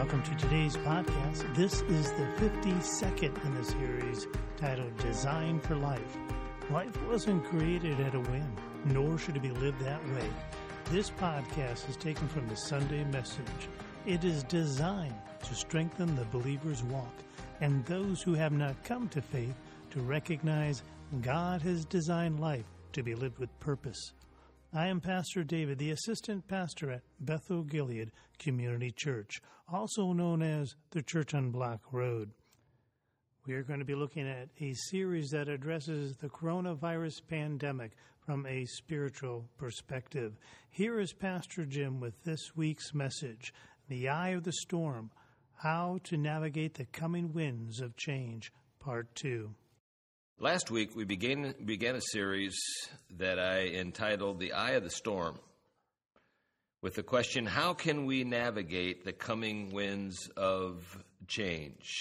Welcome to today's podcast. This is the 52nd in the series titled Design for Life. Life wasn't created at a whim, nor should it be lived that way. This podcast is taken from the Sunday message. It is designed to strengthen the believer's walk and those who have not come to faith to recognize God has designed life to be lived with purpose. I am Pastor David, the assistant pastor at Bethel Gilead Community Church, also known as the Church on Block Road. We are going to be looking at a series that addresses the coronavirus pandemic from a spiritual perspective. Here is Pastor Jim with this week's message, The Eye of the Storm, How to Navigate the Coming Winds of Change, Part 2. Last week, we began a series that I entitled The Eye of the Storm, with the question, how can we navigate the coming winds of change?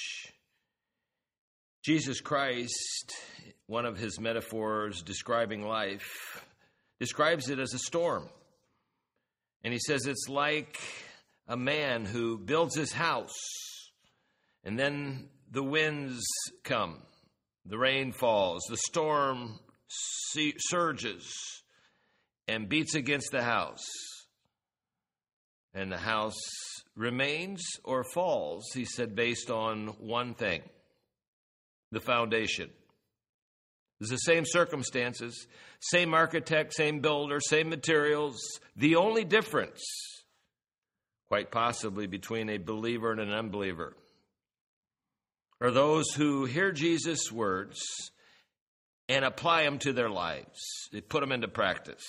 Jesus Christ, one of his metaphors describing life, describes it as a storm. And he says it's like a man who builds his house, and then the winds come. The rain falls, the storm surges and beats against the house. And the house remains or falls, he said, based on one thing, the foundation. It's the same circumstances, same architect, same builder, same materials. The only difference, quite possibly, between a believer and an unbeliever are those who hear Jesus' words and apply them to their lives. They put them into practice,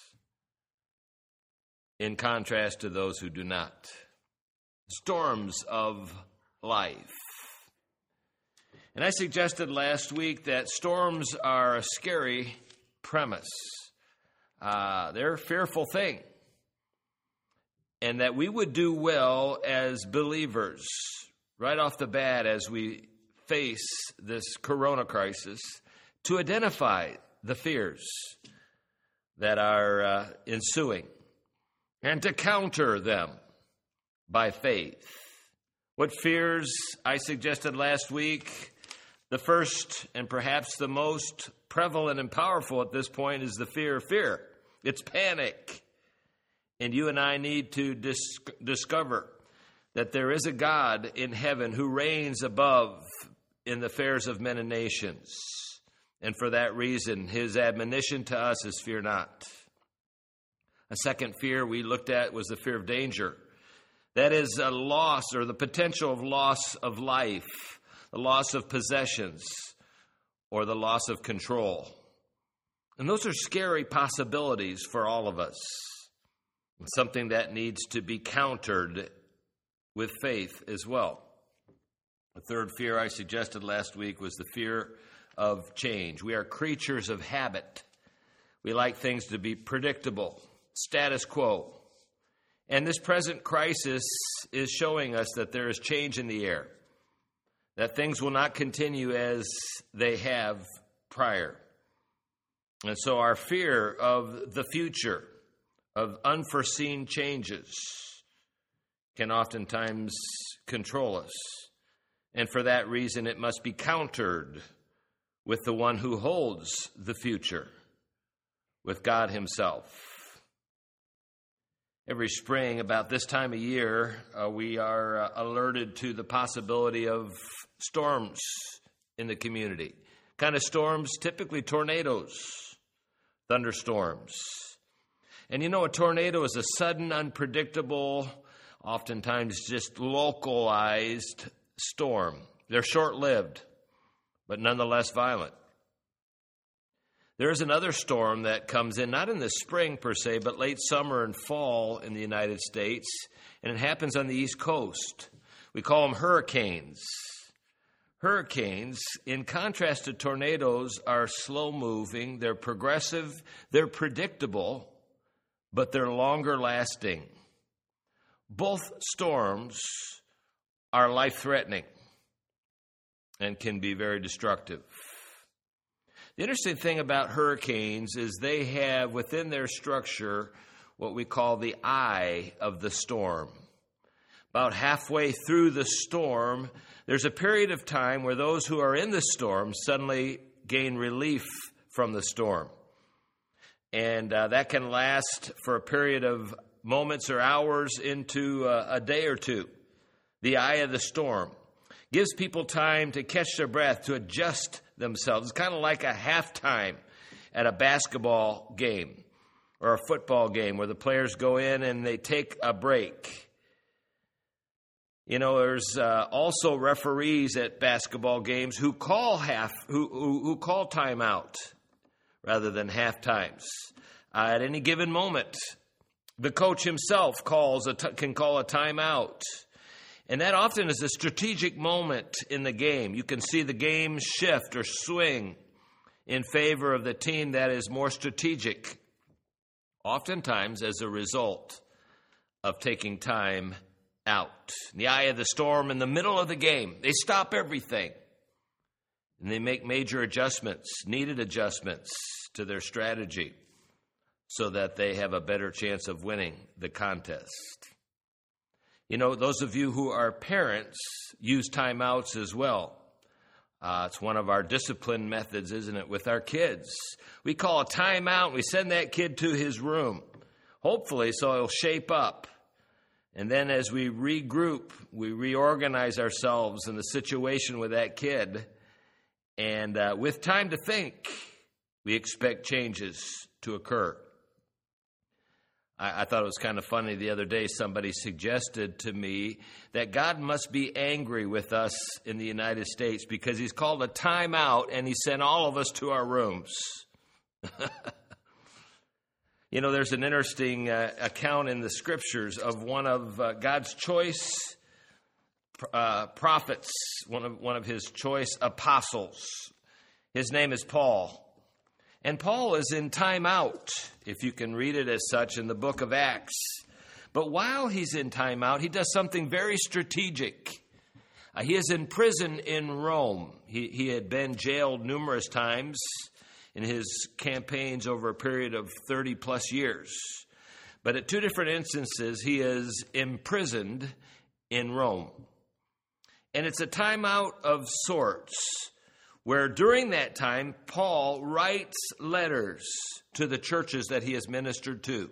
in contrast to those who do not. Storms of life. And I suggested last week that storms are a scary premise. They're a fearful thing. And that we would do well as believers right off the bat as we face this corona crisis to identify the fears that are ensuing and to counter them by faith. What fears I suggested last week? The first and perhaps the most prevalent and powerful at this point is the fear of fear. It's panic. And you and I need to discover that there is a God in heaven who reigns above in the affairs of men and nations. And for that reason, his admonition to us is fear not. A second fear we looked at was the fear of danger. That is a loss or the potential of loss of life, the loss of possessions, or the loss of control. And those are scary possibilities for all of us. Something that needs to be countered with faith as well. The third fear I suggested last week was the fear of change. We are creatures of habit. We like things to be predictable, status quo. And this present crisis is showing us that there is change in the air, that things will not continue as they have prior. And so our fear of the future, of unforeseen changes, can oftentimes control us. And for that reason, it must be countered with the one who holds the future, with God himself. Every spring, about this time of year, we are alerted to the possibility of storms in the community. Kind of storms, typically tornadoes, thunderstorms. And you know, a tornado is a sudden, unpredictable, oftentimes just localized storm. They're short-lived, but nonetheless violent. There is another storm that comes in, not in the spring per se, but late summer and fall in the United States, and it happens on the East Coast. We call them hurricanes. Hurricanes, in contrast to tornadoes, are slow-moving, they're progressive, they're predictable, but they're longer-lasting. Both storms are life-threatening and can be very destructive. The interesting thing about hurricanes is they have within their structure what we call the eye of the storm. about halfway through the storm, there's a period of time where those who are in the storm suddenly gain relief from the storm. And that can last for a period of moments or hours into a day or two. The eye of the storm gives people time to catch their breath, to adjust themselves. It's kind of like a halftime at a basketball game or a football game where the players go in and they take a break. You know, there's also referees at basketball games who call who call timeout rather than half times. At any given moment, the coach himself can call a timeout. And that often is a strategic moment in the game. You can see the game shift or swing in favor of the team that is more strategic, oftentimes as a result of taking time out. In the eye of the storm, in the middle of the game, they stop everything. And they make major adjustments, needed adjustments to their strategy so that they have a better chance of winning the contest. You know, those of you who are parents use timeouts as well. It's one of our discipline methods, isn't it, with our kids? We call a timeout. We send that kid to his room, hopefully so he'll shape up. And then as we regroup, we reorganize ourselves in the situation with that kid. And with time to think, we expect changes to occur. I thought it was kind of funny the other day. Somebody suggested to me that God must be angry with us in the United States because he's called a timeout and he sent all of us to our rooms. You know, there's an interesting account in the scriptures of one of God's choice prophets, one of his choice apostles. His name is Paul. And Paul is in time out, if you can read it as such, in the book of Acts. But while he's in time out, he does something very strategic. He is in prison in Rome. He had been jailed numerous times in his campaigns over a period of 30 plus years. But at two different instances, he is imprisoned in Rome. And it's a timeout of sorts, where during that time, Paul writes letters to the churches that he has ministered to.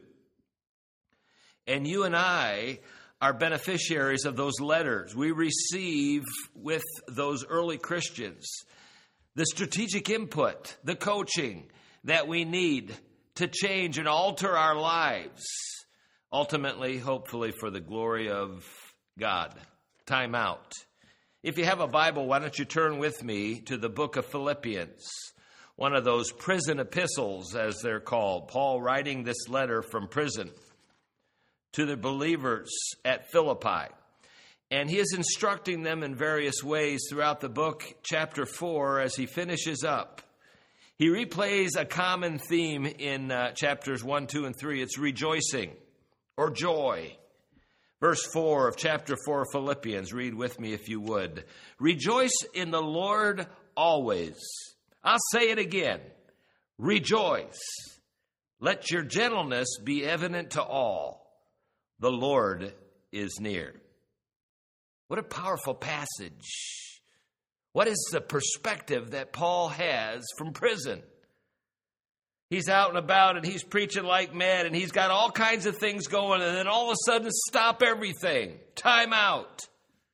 And you and I are beneficiaries of those letters. We receive with those early Christians the strategic input, the coaching that we need to change and alter our lives, ultimately, hopefully, for the glory of God. Time out. If you have a Bible, why don't you turn with me to the book of Philippians, one of those prison epistles, as they're called. Paul writing this letter from prison to the believers at Philippi. And he is instructing them in various ways throughout the book, chapter 4, as he finishes up. He replays a common theme in chapters 1, 2, and 3. It's rejoicing or joy. Verse 4 of chapter 4 of Philippians, read with me if you would. Rejoice in the Lord always. I'll say it again. Rejoice. Let your gentleness be evident to all. The Lord is near. What a powerful passage. What is the perspective that Paul has from prison? He's out and about and he's preaching like mad and he's got all kinds of things going, and then all of a sudden, stop everything. Time out.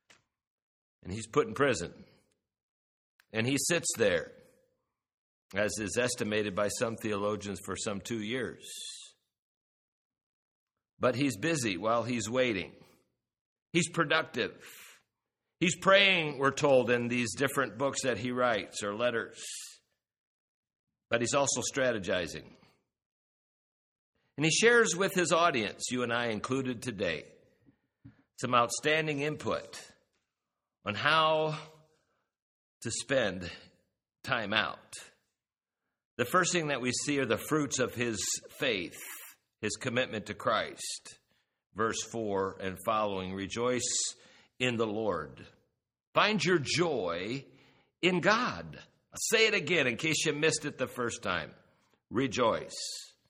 And he's put in prison. And he sits there, as is estimated by some theologians, for some 2 years. But he's busy while he's waiting. He's productive. He's praying, we're told, in these different books that he writes or letters. But he's also strategizing. And he shares with his audience, you and I included today, some outstanding input on how to spend time out. The first thing that we see are the fruits of his faith, his commitment to Christ. Verse 4 and following, rejoice in the Lord. Find your joy in God. I'll say it again in case you missed it the first time. Rejoice.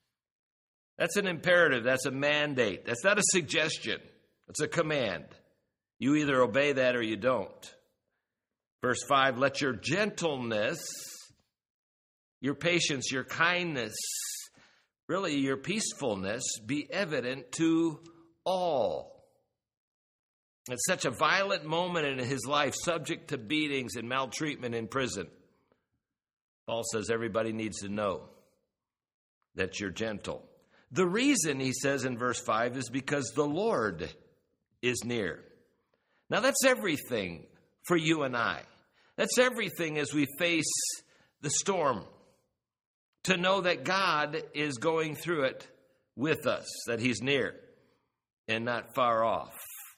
That's an imperative. That's a mandate. That's not a suggestion. It's a command. You either obey that or you don't. Verse 5, let your gentleness, your patience, your kindness, really your peacefulness be evident to all. It's such a violent moment in his life, subject to beatings and maltreatment in prison. Paul says everybody needs to know that you're gentle. The reason, he says in verse 5, is because the Lord is near. Now that's everything for you and I. That's everything as we face the storm. To know that God is going through it with us, that he's near and not far off.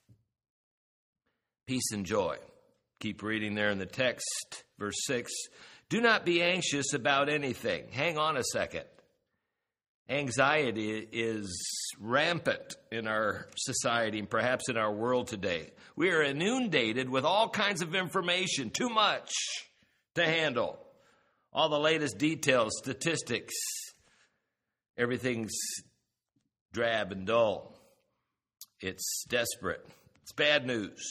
Peace and joy. Keep reading there in the text, verse 6. Do not be anxious about anything. Hang on a second. Anxiety is rampant in our society and perhaps in our world today. We are inundated with all kinds of information, too much to handle. All the latest details, statistics, everything's drab and dull. It's desperate. It's bad news.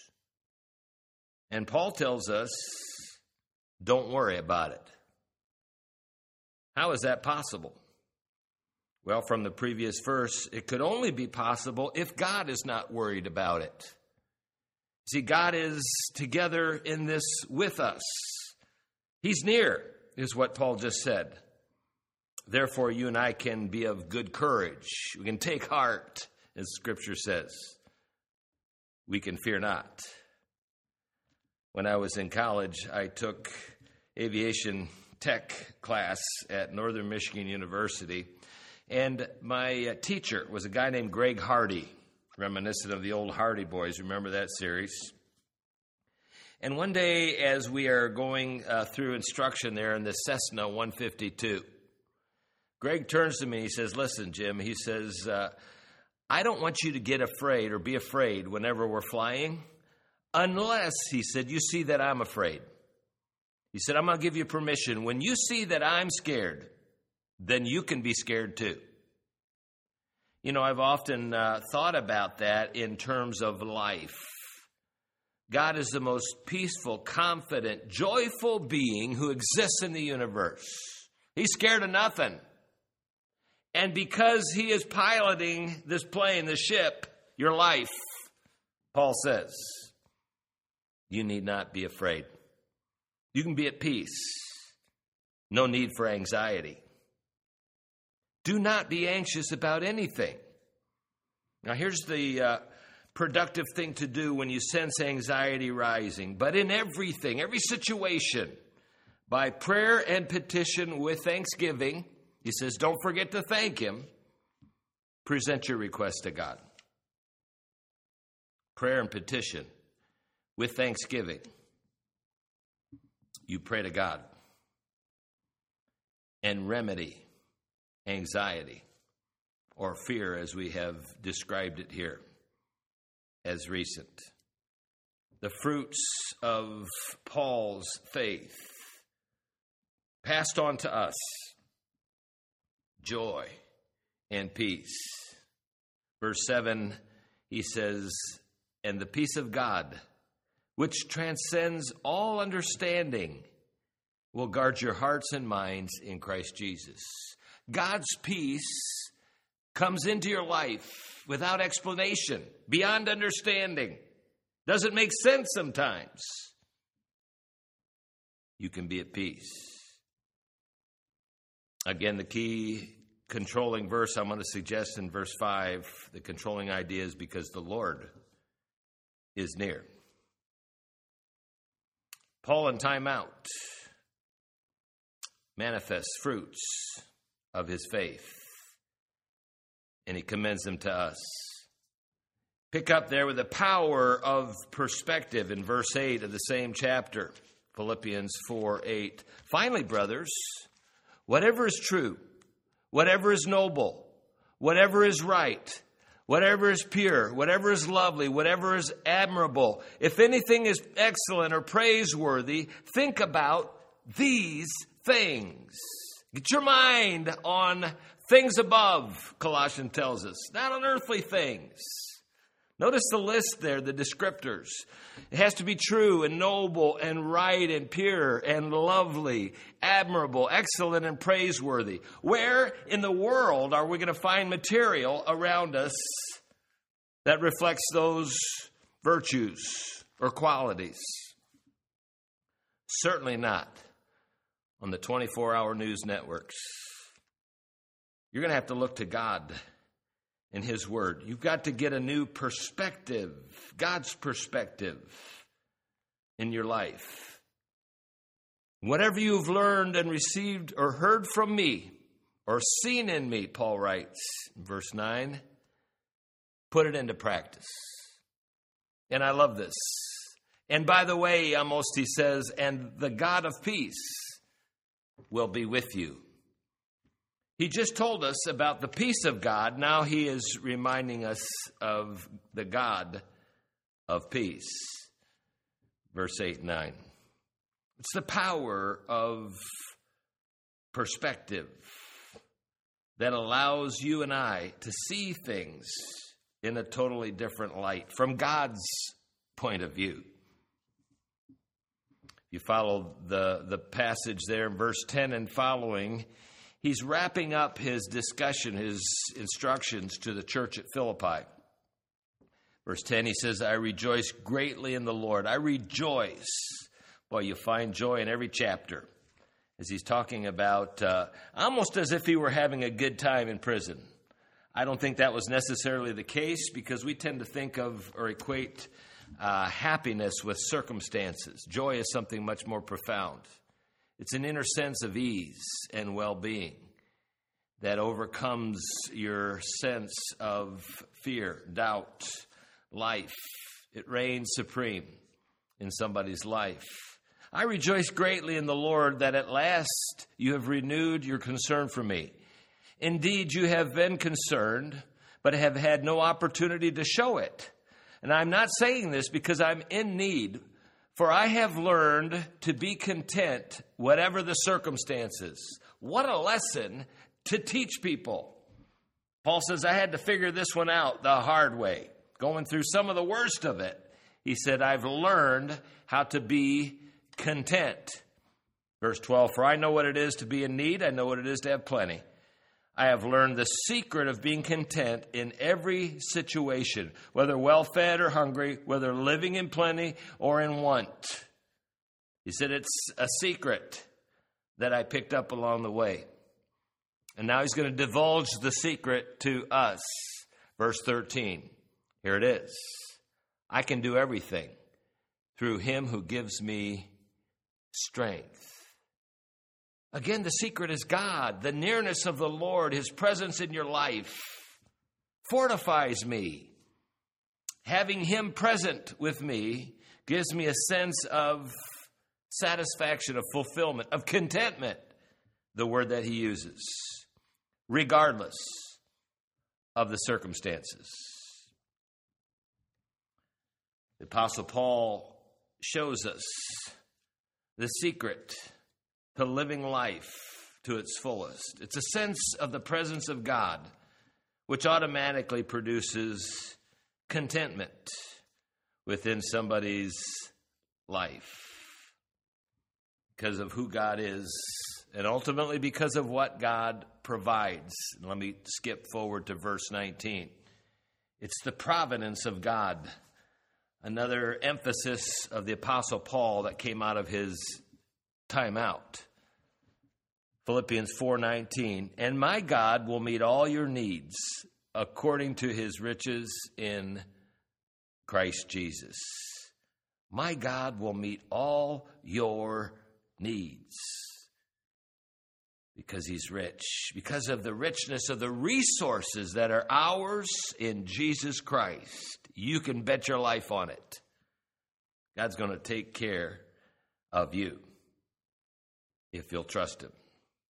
And Paul tells us, don't worry about it. How is that possible? Well, from the previous verse, it could only be possible if God is not worried about it. See, God is together in this with us. He's near, is what Paul just said. Therefore, you and I can be of good courage. We can take heart, as Scripture says. We can fear not. When I was in college, I took aviation tech class at Northern Michigan University. And my teacher was a guy named Greg Hardy, reminiscent of the old Hardy Boys. Remember that series? And one day, as we are going through instruction there in the Cessna 152, Greg turns to me and he says, listen, Jim, he says, I don't want you to get afraid or be afraid whenever we're flying, unless, he said, you see that I'm afraid. He said, I'm going to give you permission. When you see that I'm scared, then you can be scared too. You know, I've often thought about that in terms of life. God is the most peaceful, confident, joyful being who exists in the universe. He's scared of nothing. And because he is piloting this plane, the ship, your life, Paul says, you need not be afraid. You can be at peace. No need for anxiety. Do not be anxious about anything. Now, here's the productive thing to do when you sense anxiety rising. But in everything, every situation, by prayer and petition with thanksgiving, he says, don't forget to thank him. Present your request to God. Prayer and petition with thanksgiving. You pray to God. And remedy anxiety or fear, as we have described it here as recent. The fruits of Paul's faith passed on to us: joy and peace. Verse 7, he says, and the peace of God, which transcends all understanding, will guard your hearts and minds in Christ Jesus. God's peace comes into your life without explanation, beyond understanding. Doesn't make sense sometimes. You can be at peace. Again, the key controlling verse I'm going to suggest in verse 5, the controlling idea is because the Lord is near. Paul in time out manifests fruits of his faith, and he commends them to us. Pick up there with the power of perspective in verse 8 of the same chapter, Philippians 4:8. Finally, brothers, whatever is true, whatever is noble, whatever is right, whatever is pure, whatever is lovely, whatever is admirable, if anything is excellent or praiseworthy, think about these things. Get your mind on things above, Colossians tells us, not on earthly things, Notice the list there, the descriptors. It has to be true and noble and right and pure and lovely, admirable, excellent, and praiseworthy. Where in the world are we going to find material around us that reflects those virtues or qualities? Certainly not on the 24-hour news networks. You're going to have to look to God and His Word. You've got to get a new perspective, God's perspective in your life. Whatever you've learned and received or heard from me or seen in me, Paul writes in verse 9, put it into practice. And I love this. And by the way, almost he says, and the God of peace will be with you. He just told us about the peace of God. Now he is reminding us of the God of peace. Verse 8 and 9. It's the power of perspective that allows you and I to see things in a totally different light from God's point of view. You follow the passage there in verse 10 and following. He's wrapping up his discussion, his instructions to the church at Philippi. Verse 10, he says, I rejoice greatly in the Lord. I rejoice. Boy, you find joy in every chapter as he's talking about almost as if he were having a good time in prison. I don't think that was necessarily the case because we tend to think of or equate happiness with circumstances. Joy is something much more profound. It's an inner sense of ease and well-being that overcomes your sense of fear, doubt, life. It reigns supreme in somebody's life. I rejoice greatly in the Lord that at last you have renewed your concern for me. Indeed, you have been concerned, but have had no opportunity to show it. And I'm not saying this because I'm in need, for I have learned to be content, whatever the circumstances. What a lesson to teach people. Paul says, I had to figure this one out the hard way, going through some of the worst of it. He said, I've learned how to be content. Verse 12, for I know what it is to be in need. I know what it is to have plenty. I have learned the secret of being content in every situation, whether well-fed or hungry, whether living in plenty or in want. He said it's a secret that I picked up along the way. And now he's going to divulge the secret to us. Verse 13, here it is. I can do everything through him who gives me strength. Again, the secret is God, the nearness of the Lord, his presence in your life fortifies me. Having him present with me gives me a sense of satisfaction, of fulfillment, of contentment, the word that he uses, regardless of the circumstances. The Apostle Paul shows us the secret to living life to its fullest. It's a sense of the presence of God, which automatically produces contentment within somebody's life because of who God is and ultimately because of what God provides. Let me skip forward to verse 19. It's the providence of God, another emphasis of the Apostle Paul that came out of his time out. Philippians 4:19, and my God will meet all your needs according to his riches in Christ Jesus. My God will meet all your needs because he's rich, because of the richness of the resources that are ours in Jesus Christ. You can bet your life on it. God's going to take care of you if you'll trust him.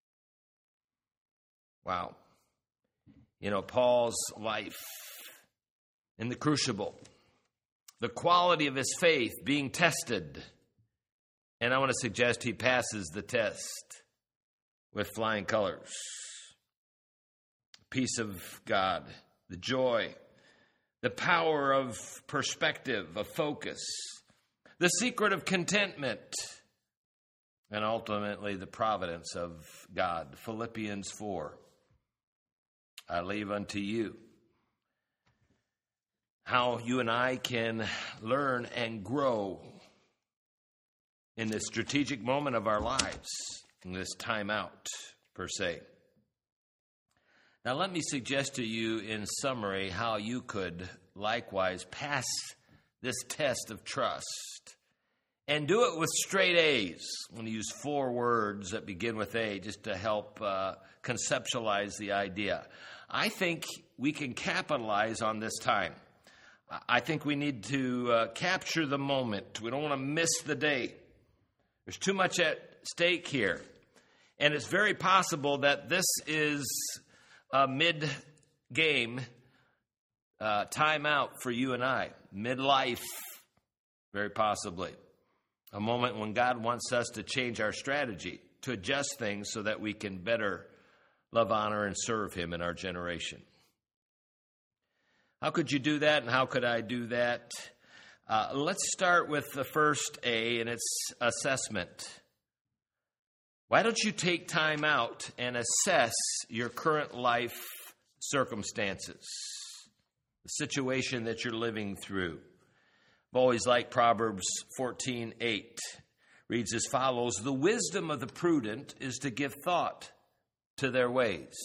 Wow. You know, Paul's life in the crucible, the quality of his faith being tested. And I want to suggest he passes the test with flying colors. Peace of God, the joy, the power of perspective, of focus, the secret of contentment, and ultimately the providence of God. Philippians 4. I leave unto you how you and I can learn and grow in this strategic moment of our lives, in this time out, per se. Now, let me suggest to you in summary how you could likewise pass this test of trust and do it with straight A's. I'm going to use 4 words that begin with A just to help conceptualize the idea. I think we can capitalize on this time. I think we need to capture the moment. We don't want to miss the day. There's too much at stake here. And it's very possible that this is a mid-game timeout for you and I. Midlife, very possibly. A moment when God wants us to change our strategy, to adjust things so that we can better love, honor, and serve Him in our generation. How could you do that, and how could I do that? Let's start with the first A, and it's assessment. Why don't you take time out and assess your current life circumstances, the situation that you're living through? I've always liked Proverbs 14:8. Reads as follows: "The wisdom of the prudent is to give thought to their ways."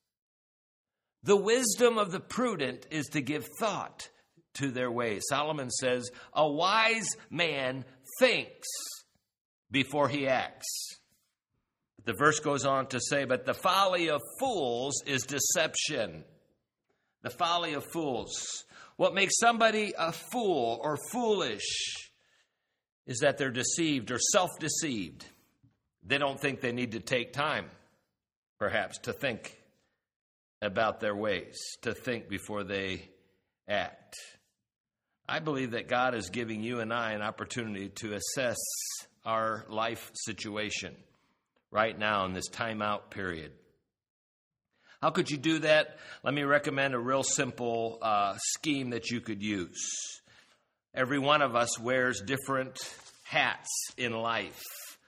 The wisdom of the prudent is to give thought to their ways. Solomon says, a wise man thinks before he acts. The verse goes on to say, but the folly of fools is deception. The folly of fools. What makes somebody a fool or foolish is that they're deceived or self-deceived. They don't think they need to take time, perhaps, to think about their ways, to think before they act. I believe that God is giving you and I an opportunity to assess our life situation right now in this timeout period. How could you do that? Let me recommend a real simple scheme that you could use. Every one of us wears different hats in life.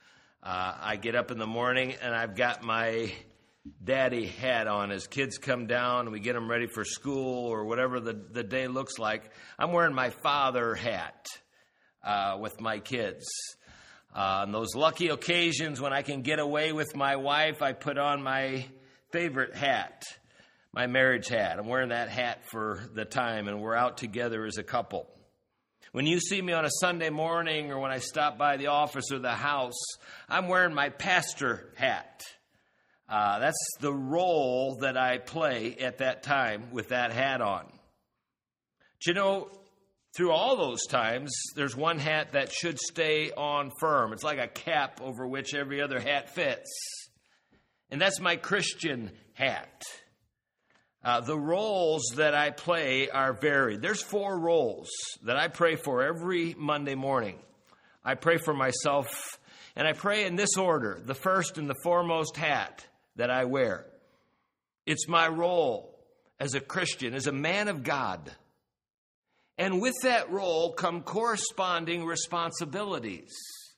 I get up in the morning and I've got my daddy hat on. As kids come down and we get them ready for school or whatever the day looks like, I'm wearing my father hat with my kids. On those lucky occasions when I can get away with my wife, I put on my favorite hat, my marriage hat. I'm wearing that hat for the time, and we're out together as a couple. When you see me on a Sunday morning or when I stop by the office or the house, I'm wearing my pastor hat. That's the role that I play at that time with that hat on. But you know, through all those times, there's one hat that should stay on firm. It's like a cap over which every other hat fits. And that's my Christian hat. The roles that I play are varied. There's 4 roles that I pray for every Monday morning. I pray for myself, and I pray in this order. The first and the foremost hat that I wear. It's my role as a Christian, as a man of God. And with that role come corresponding responsibilities.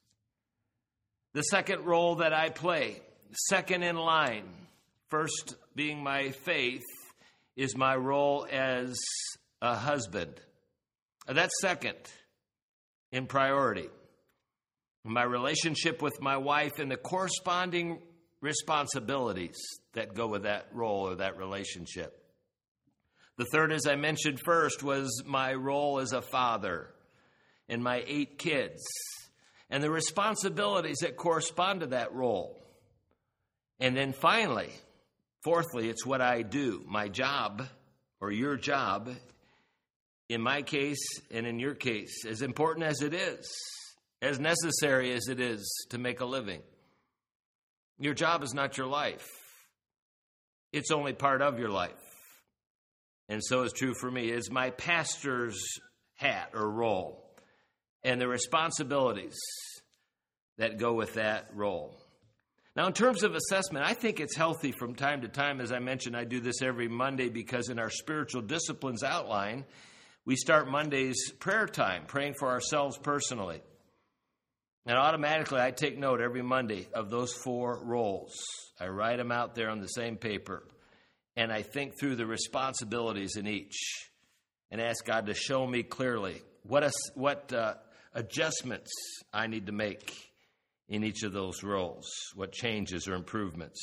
The second role that I play, second in line, first being my faith, is my role as a husband. That's second in priority. My relationship with my wife and the corresponding responsibilities that go with that role or that relationship. The third, as I mentioned first, was my role as a father and my 8 kids and the responsibilities that correspond to that role. And then finally, fourthly, it's what I do, my job or your job, in my case and in your case, as important as it is, as necessary as it is to make a living. Your job is not your life. It's only part of your life. And so it's true for me. It's my pastor's hat or role and the responsibilities that go with that role. Now, in terms of assessment, I think it's healthy from time to time. As I mentioned, I do this every Monday because in our spiritual disciplines outline, we start Monday's prayer time, praying for ourselves personally. And automatically I take note every Monday of those 4 roles. I write them out there on the same paper. And I think through the responsibilities in each and ask God to show me clearly what adjustments I need to make in each of those roles, what changes or improvements.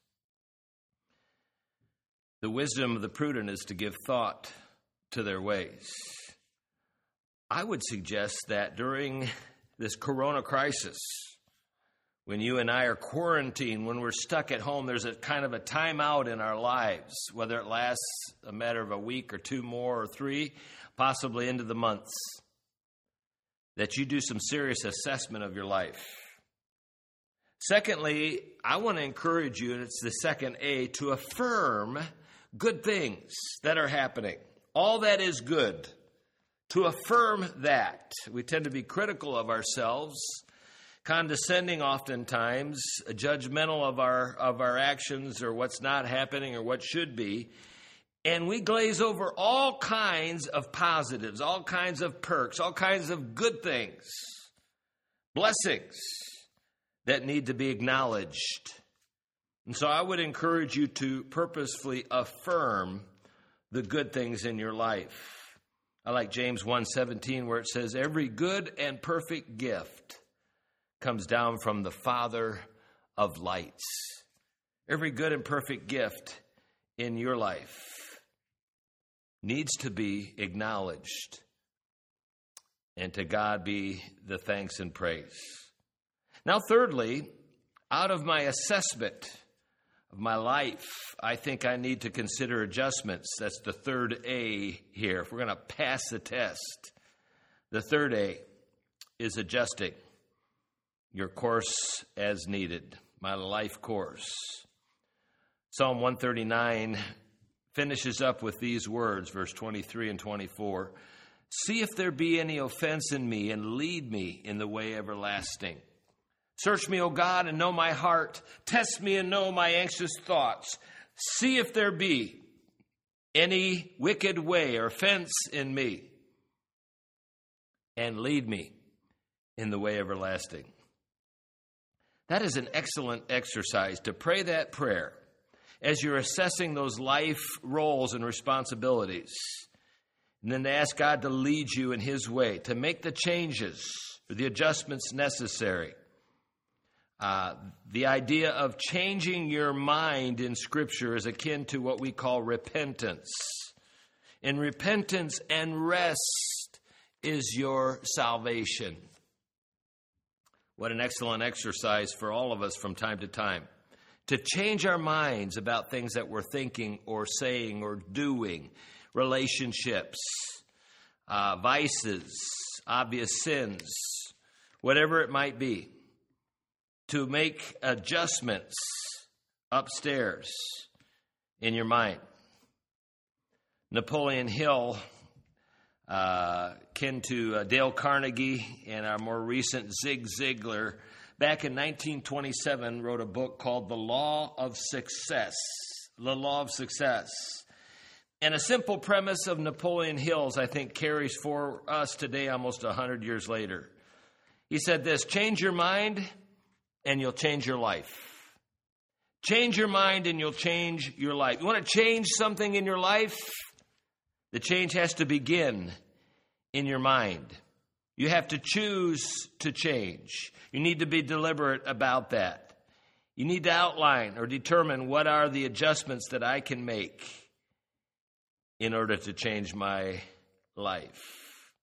The wisdom of the prudent is to give thought to their ways. I would suggest that during this corona crisis, when you and I are quarantined, when we're stuck at home, there's a kind of a timeout in our lives, whether it lasts a matter of a week or 2 more or 3, possibly into the months, that you do some serious assessment of your life. Secondly, I want to encourage you, and it's the second A, to affirm good things that are happening. All that is good. To affirm that. We tend to be critical of ourselves, condescending oftentimes, judgmental of our actions or what's not happening or what should be. And we glaze over all kinds of positives, all kinds of perks, all kinds of good things, blessings that need to be acknowledged. And so I would encourage you to purposefully affirm the good things in your life. I like James 1:17 where it says, every good and perfect gift comes down from the Father of lights. Every good and perfect gift in your life needs to be acknowledged. And to God be the thanks and praise. Now, thirdly, out of my assessment of my life, I think I need to consider adjustments. That's the third A here. If we're going to pass the test, the third A is adjusting your course as needed, my life course. Psalm 139 finishes up with these words, verse 23 and 24. See if there be any offense in me, and lead me in the way everlasting. Search me, O God, and know my heart. Test me and know my anxious thoughts. See if there be any wicked way or offense in me, and lead me in the way everlasting. That is an excellent exercise to pray that prayer as you're assessing those life roles and responsibilities. And then to ask God to lead you in His way, to make the changes or the adjustments necessary. The idea of changing your mind in Scripture is akin to what we call repentance. And repentance and rest is your salvation. What an excellent exercise for all of us from time to time. To change our minds about things that we're thinking or saying or doing. Relationships, vices, obvious sins, whatever it might be. To make adjustments upstairs in your mind. Napoleon Hill, kin to Dale Carnegie and our more recent Zig Ziglar, back in 1927 wrote a book called The Law of Success. The Law of Success. And a simple premise of Napoleon Hill's, I think, carries for us today almost 100 years later. He said this, change your mind and you'll change your life. Change your mind and you'll change your life. You want to change something in your life? The change has to begin in your mind. You have to choose to change. You need to be deliberate about that. You need to outline or determine what are the adjustments that I can make in order to change my life.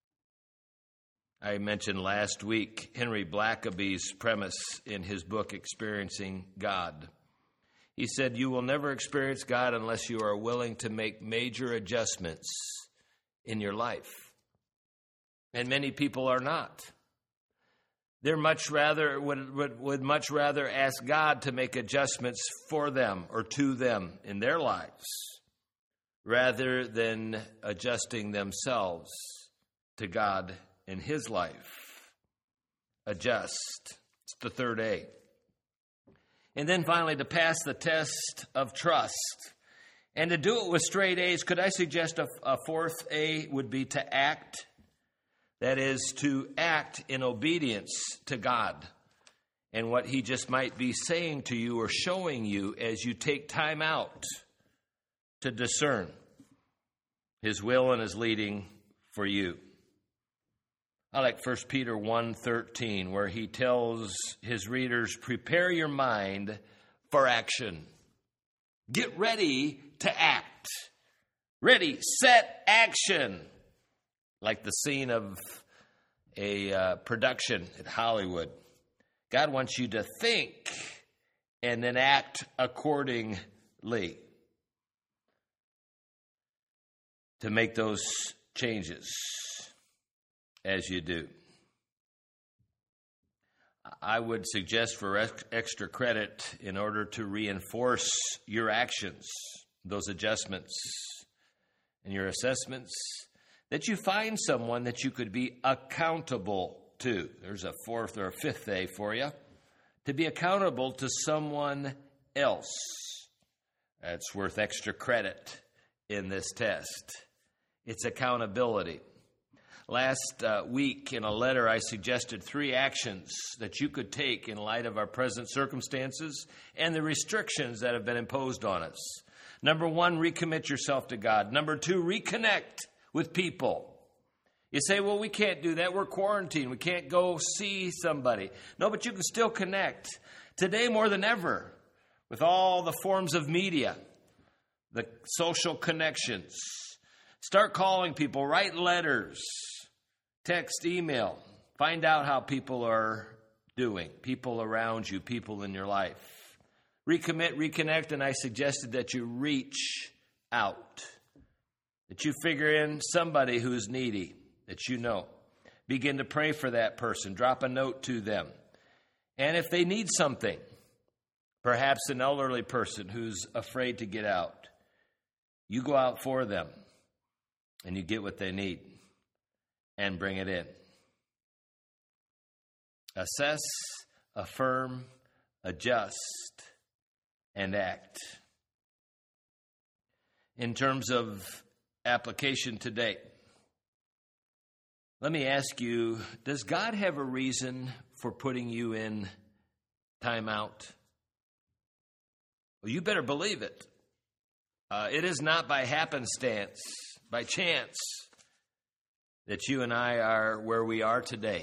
I mentioned last week Henry Blackaby's premise in his book, Experiencing God. He said, you will never experience God unless you are willing to make major adjustments in your life. And many people are not. They're would much rather ask God to make adjustments for them or to them in their lives, rather than adjusting themselves to God in His life. Adjust. It's the third A. And then finally, to pass the test of trust. And to do it with straight A's, could I suggest a fourth A would be to act? That is, to act in obedience to God and what he just might be saying to you or showing you as you take time out to discern his will and his leading for you. I like 1 Peter 1:13, where he tells his readers, prepare your mind for action. Get ready to act. Ready, set, action. Like the scene of a production at Hollywood. God wants you to think and then act accordingly to make those changes as you do. I would suggest for extra credit, in order to reinforce your actions, those adjustments and your assessments, that you find someone that you could be accountable to. There's a fourth or a fifth A for you. To be accountable to someone else. That's worth extra credit in this test. It's accountability. Last week in a letter, I suggested 3 actions that you could take in light of our present circumstances and the restrictions that have been imposed on us. Number 1, recommit yourself to God. Number 2, reconnect with people. You say, well, we can't do that. We're quarantined. We can't go see somebody. No, but you can still connect. Today more than ever, with all the forms of media, the social connections. Start calling people, write letters, text, email. Find out how people are doing, people around you, people in your life. Recommit, reconnect, and I suggested that you reach out, that you figure in somebody who's needy, that you know. Begin to pray for that person. Drop a note to them. And if they need something, perhaps an elderly person who's afraid to get out, you go out for them and you get what they need and bring it in. Assess, affirm, adjust, and act. In terms of application today, let me ask you, does God have a reason for putting you in timeout? Well, you better believe it. It is not by happenstance, by chance, that you and I are where we are today.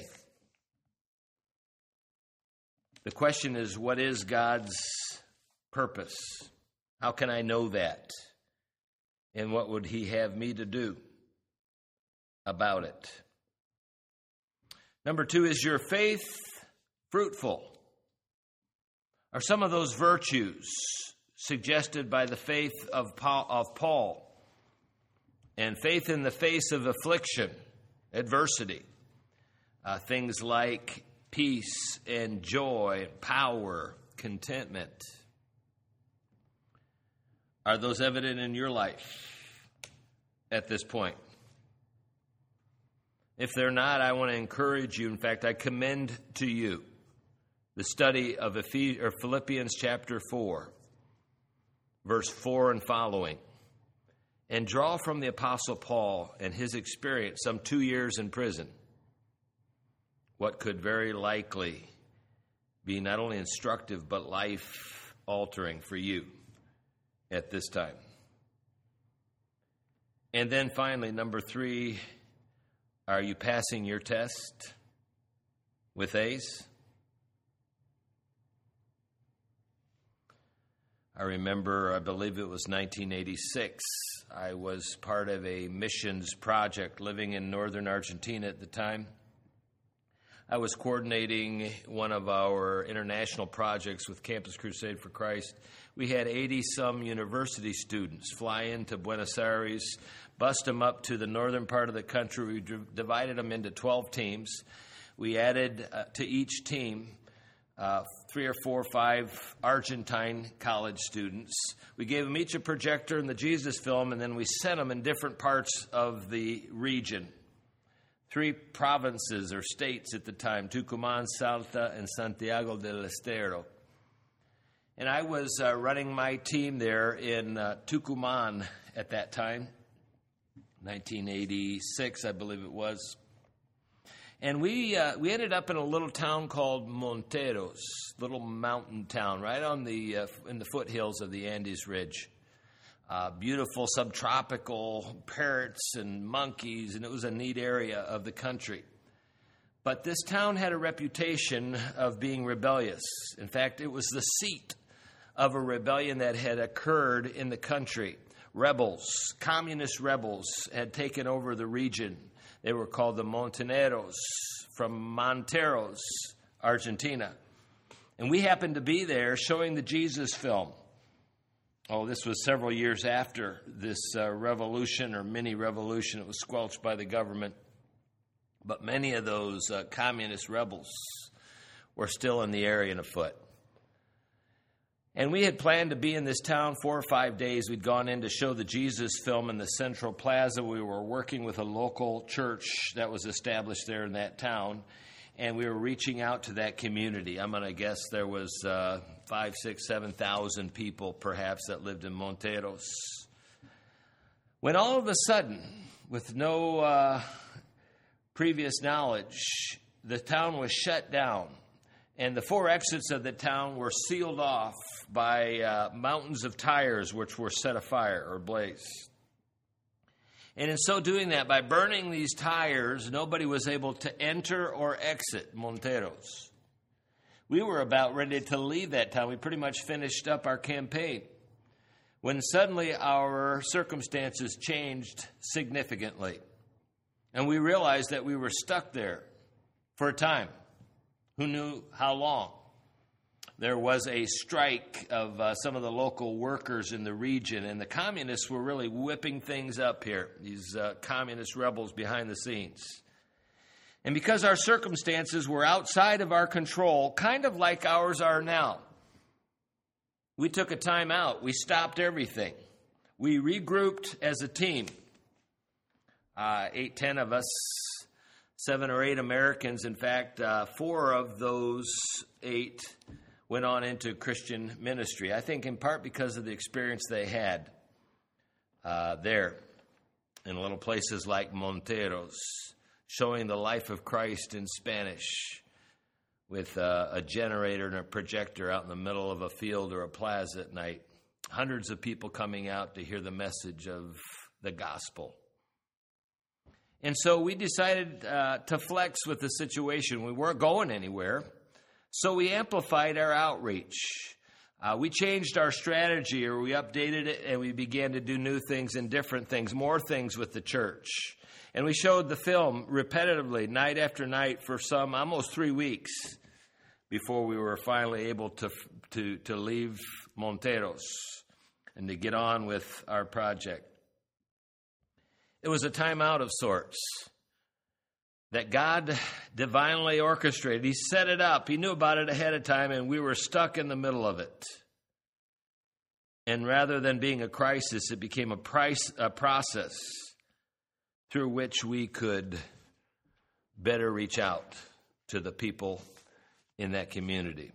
The question is, what is God's purpose? How can I know that? And what would he have me to do about it? Number 2, is your faith fruitful? Are some of those virtues suggested by the faith of Paul and faith in the face of affliction, adversity, things like peace and joy, power, contentment? Are those evident in your life at this point? If they're not, I want to encourage you. In fact, I commend to you the study of Philippians chapter 4, verse 4 and following, and draw from the Apostle Paul and his experience, some 2 years in prison, what could very likely be not only instructive but life-altering for you at this time. And then finally, number 3, are you passing your test with A's? I remember, I believe it was 1986, I was part of a missions project living in northern Argentina at the time. I was coordinating one of our international projects with Campus Crusade for Christ. We had 80-some university students fly into Buenos Aires, bust them up to the northern part of the country. We divided them into 12 teams. We added to each team 3 or 4 or 5 Argentine college students. We gave them each a projector and the Jesus film, and then we sent them in different parts of the region. 3 provinces or states at the time, Tucumán, Salta, and Santiago del Estero. And I was running my team there in Tucumán at that time, 1986, I believe it was. And we ended up in a little town called Monteros, little mountain town right on in the foothills of the Andes Ridge. Beautiful subtropical parrots and monkeys, and it was a neat area of the country. But this town had a reputation of being rebellious. In fact, it was the seat of a rebellion that had occurred in the country. Rebels, communist rebels, had taken over the region. They were called the Montoneros from Monteros, Argentina. And we happened to be there showing the Jesus film. Oh, this was several years after this revolution or mini-revolution. It was squelched by the government. But many of those communist rebels were still in the area and afoot. And we had planned to be in this town 4 or 5 days. We'd gone in to show the Jesus film in the Central Plaza. We were working with a local church that was established there in that town, and we were reaching out to that community. I'm going to guess there was 5,000, 6,000, 7,000 people perhaps that lived in Monteros. When all of a sudden, with no previous knowledge, the town was shut down. And the 4 exits of the town were sealed off by mountains of tires which were set afire or ablaze. And in so doing that, by burning these tires, nobody was able to enter or exit Monteros. We were about ready to leave that town. We pretty much finished up our campaign when suddenly our circumstances changed significantly. And we realized that we were stuck there for a time. Who knew how long? There was a strike of some of the local workers in the region, and the communists were really whipping things up here, these communist rebels behind the scenes. And because our circumstances were outside of our control, kind of like ours are now, we took a time out. We stopped everything. We regrouped as a team. 8, 10 of us, 7 or 8 Americans. In fact, 4 of those 8 went on into Christian ministry. I think in part because of the experience they had there in little places like Monteros, showing the life of Christ in Spanish with a generator and a projector out in the middle of a field or a plaza at night. Hundreds of people coming out to hear the message of the gospel. And so we decided to flex with the situation. We weren't going anywhere, so we amplified our outreach. We changed our strategy, or we updated it, and we began to do new things and different things, more things with the church. And we showed the film repetitively, night after night, for some almost 3 weeks before we were finally able to leave Monteros and to get on with our project. It was a time out of sorts that God divinely orchestrated. He set it up. He knew about it ahead of time, and we were stuck in the middle of it. And rather than being a crisis, it became a process through which we could better reach out to the people in that community.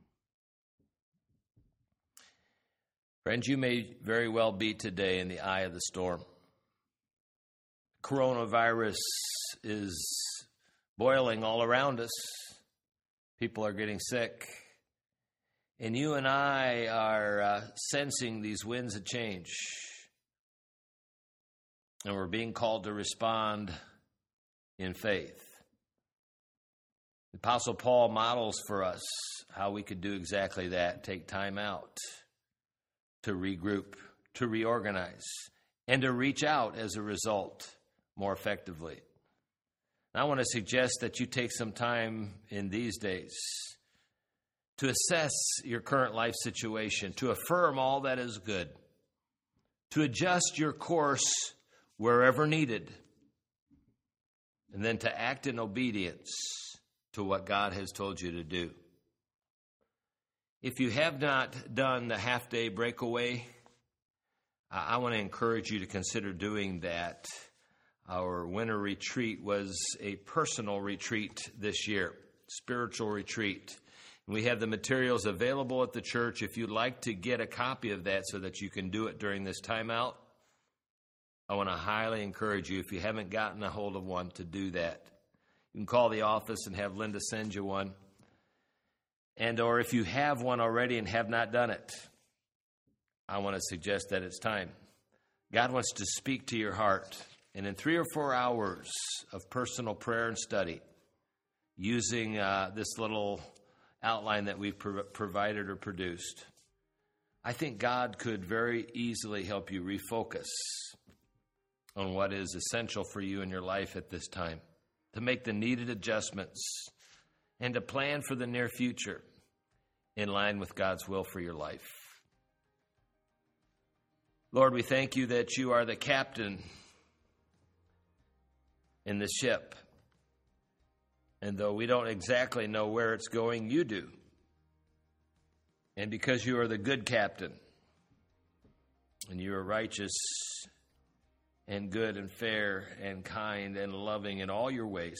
Friends, you may very well be today in the eye of the storm. Coronavirus is boiling all around us. People are getting sick. And you and I are sensing these winds of change. And we're being called to respond in faith. The Apostle Paul models for us how we could do exactly that. Take time out to regroup, to reorganize, and to reach out as a result more effectively. I want to suggest that you take some time in these days to assess your current life situation, to affirm all that is good, to adjust your course wherever needed, and then to act in obedience to what God has told you to do. If you have not done the half-day breakaway, I want to encourage you to consider doing that. Our winter retreat was a personal retreat this year, spiritual retreat. We have the materials available at the church. If you'd like to get a copy of that so that you can do it during this timeout, I want to highly encourage you, if you haven't gotten a hold of one, to do that. You can call the office and have Linda send you one. Or if you have one already and have not done it, I want to suggest that it's time. God wants to speak to your heart. And in 3 or 4 hours of personal prayer and study, using this little outline that we've provided or produced, I think God could very easily help you refocus on what is essential for you in your life at this time, to make the needed adjustments and to plan for the near future in line with God's will for your life. Lord, we thank you that you are the captain in the ship. And though we don't exactly know where it's going, you do. And because you are the good captain, and you are righteous and good and fair and kind and loving in all your ways,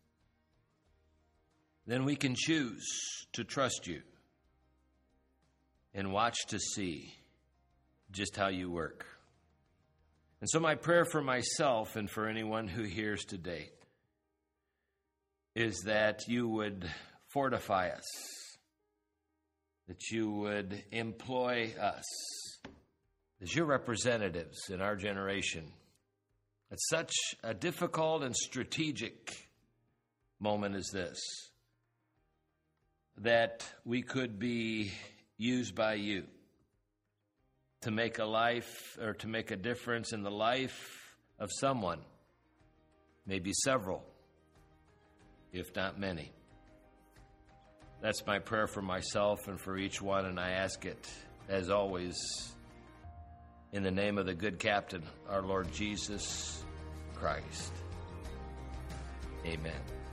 then we can choose to trust you and watch to see just how you work. And so my prayer for myself and for anyone who hears today is that you would fortify us, that you would employ us as your representatives in our generation at such a difficult and strategic moment as this, that we could be used by you to make a life or to make a difference in the life of someone, maybe several, if not many. That's my prayer for myself and for each one, and I ask it, as always, in the name of the good captain, our Lord Jesus Christ. Amen.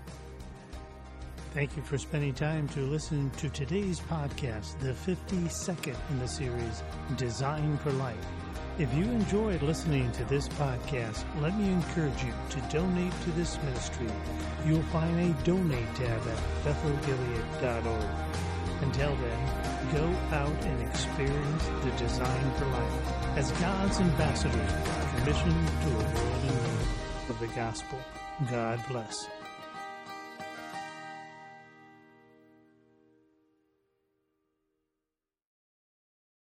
Thank you for spending time to listen to today's podcast, the 52nd in the series, Design for Life. If you enjoyed listening to this podcast, let me encourage you to donate to this ministry. You'll find a donate tab at bethelgilead.org. Until then, go out and experience the design for life as God's ambassadors commissioned to a world in need of the gospel. God bless.